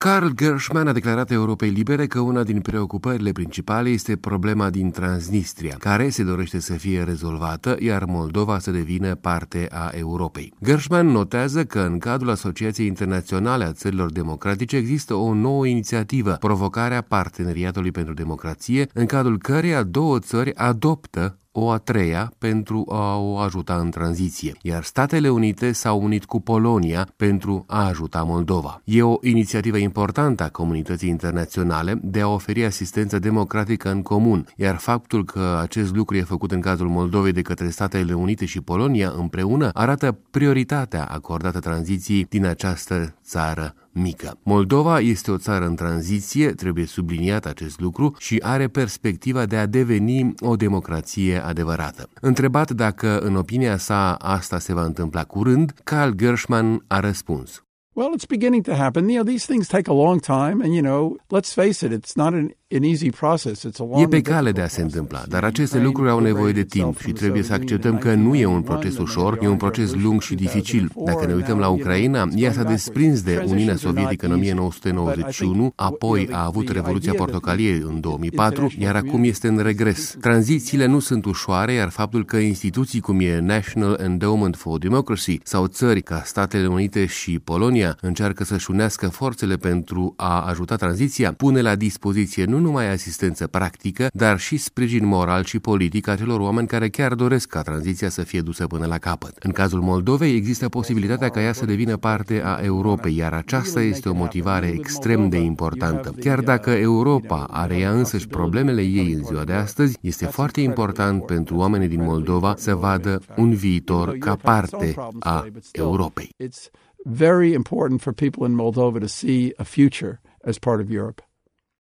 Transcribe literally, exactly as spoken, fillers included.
Karl Gershman a declarat Europei Libere că una din preocupările principale este problema din Transnistria, care se dorește să fie rezolvată, iar Moldova să devină parte a Europei. Gershman notează că în cadrul Asociației Internaționale a Țărilor Democratice există o nouă inițiativă, Provocarea Parteneriatului pentru Democrație, în cadrul căreia două țări adoptă o a treia pentru a o ajuta în tranziție, iar Statele Unite s-au unit cu Polonia pentru a ajuta Moldova. E o inițiativă importantă a comunității internaționale de a oferi asistență democratică în comun, iar faptul că acest lucru e făcut în cazul Moldovei de către Statele Unite și Polonia împreună arată prioritatea acordată tranziției din această țară mică. Moldova este o țară în tranziție, trebuie subliniat acest lucru, și are perspectiva de a deveni o democrație adevărată. Întrebat dacă, în opinia sa, asta se va întâmpla curând, Karl Gershman a răspuns: Well, it's beginning to happen. You know, these things take a long time, and you know, let's face it, it's not an an easy process. It's a long. E pe cale de a se întâmpla, dar aceste lucruri au nevoie de timp și trebuie să acceptăm că nu e un proces ușor, e un proces lung și dificil. Dacă ne uităm la Ucraina, ea s-a desprins de Uniunea Sovietică în o mie nouă sute nouăzeci și unu, apoi a avut Revoluția Portocalie în două mii patru, iar acum este în regres. Tranzițiile nu sunt ușoare, iar faptul că instituții cum e National Endowment for Democracy sau țări ca Statele Unite și Polonia încearcă să-și unească forțele pentru a ajuta tranziția, pune la dispoziție nu numai asistență practică, dar și sprijin moral și politic a celor oameni care chiar doresc ca tranziția să fie dusă până la capăt. În cazul Moldovei există posibilitatea ca ea să devină parte a Europei, iar aceasta este o motivare extrem de importantă. Chiar dacă Europa are ea însăși problemele ei în ziua de astăzi, este foarte important pentru oamenii din Moldova să vadă un viitor ca parte a Europei. Very important for people in Moldova to see a future as part of Europe.